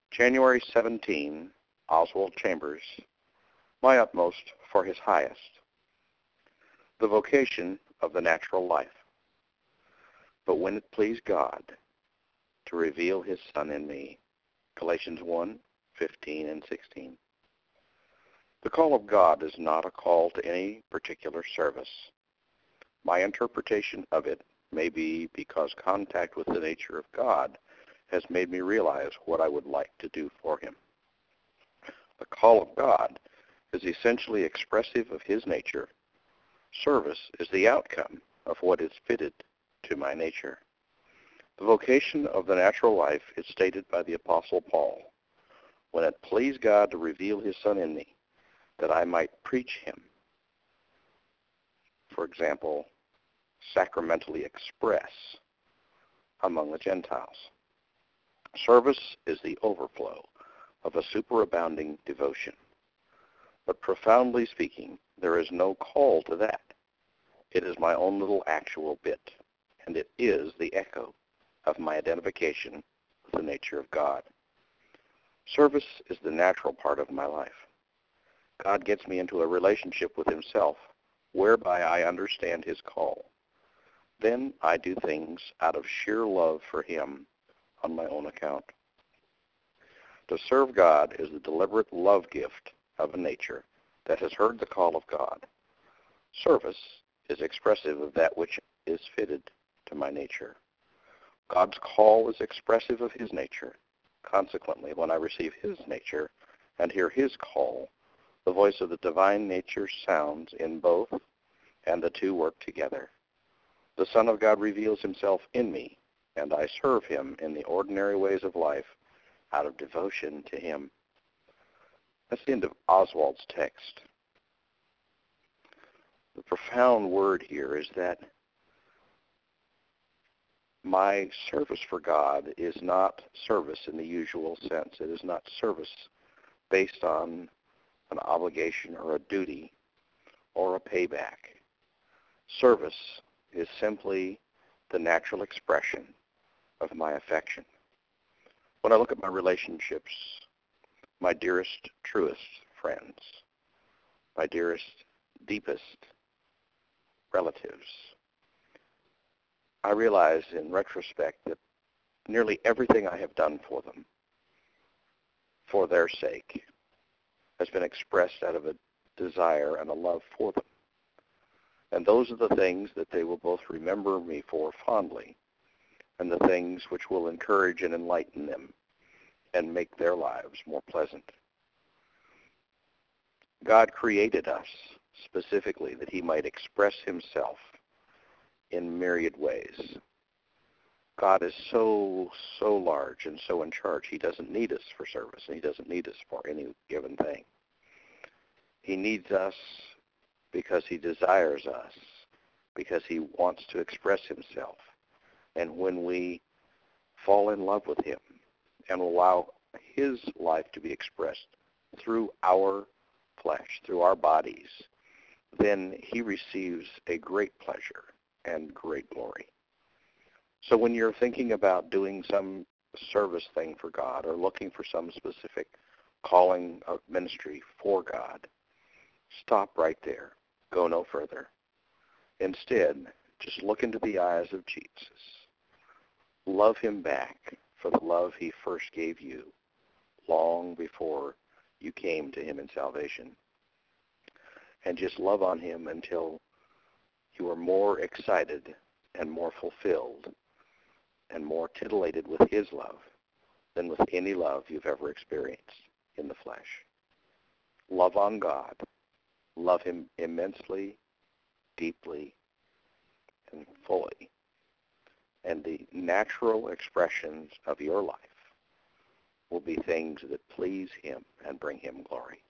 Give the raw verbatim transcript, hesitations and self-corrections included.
January seventeenth, Oswald Chambers, My Utmost for His Highest. The vocation of the natural life. But when it pleased God to reveal His Son in me, Galatians one, fifteen and sixteen. The call of God is not a call to any particular service. My interpretation of it may be because contact with the nature of God has made me realize what I would like to do for Him. The call of God is essentially expressive of His nature. Service is the outcome of what is fitted to my nature. The vocation of the natural life is stated by the Apostle Paul. When it pleased God to reveal His Son in me, that I might preach Him. For example, sacramentally express among the Gentiles. Service is the overflow of a superabounding devotion. But profoundly speaking, there is no call to that. It is my own little actual bit, and it is the echo of my identification with the nature of God. Service is the natural part of my life. God gets me into a relationship with Himself, whereby I understand His call. Then I do things out of sheer love for Him on my own account. To serve God is the deliberate love gift of a nature that has heard the call of God. Service is expressive of that which is fitted to my nature. God's call is expressive of His nature. Consequently, when I receive His nature and hear His call, the voice of the divine nature sounds in both, and the two work together. The Son of God reveals Himself in me, and I serve Him in the ordinary ways of life out of devotion to Him. That's the end of Oswald's text. The profound word here is that my service for God is not service in the usual sense. It is not service based on an obligation or a duty or a payback. Service is simply the natural expression of my affection. When I look at my relationships, my dearest, truest friends, my dearest, deepest relatives, I realize in retrospect that nearly everything I have done for them, for their sake, has been expressed out of a desire and a love for them. And those are the things that they will both remember me for fondly, and the things which will encourage and enlighten them and make their lives more pleasant. God created us specifically that He might express Himself in myriad ways. God is so, so large and so in charge. He doesn't need us for service, and He doesn't need us for any given thing. He needs us because He desires us, because He wants to express Himself. And when we fall in love with Him and allow His life to be expressed through our flesh, through our bodies, then He receives a great pleasure and great glory. So when you're thinking about doing some service thing for God or looking for some specific calling of ministry for God, stop right there. Go no further. Instead, just look into the eyes of Jesus. Love Him back for the love He first gave you long before you came to Him in salvation. And just love on Him until you are more excited and more fulfilled and more titillated with His love than with any love you've ever experienced in the flesh. Love on God. Love Him immensely, deeply, and fully. And the natural expressions of your life will be things that please Him and bring Him glory.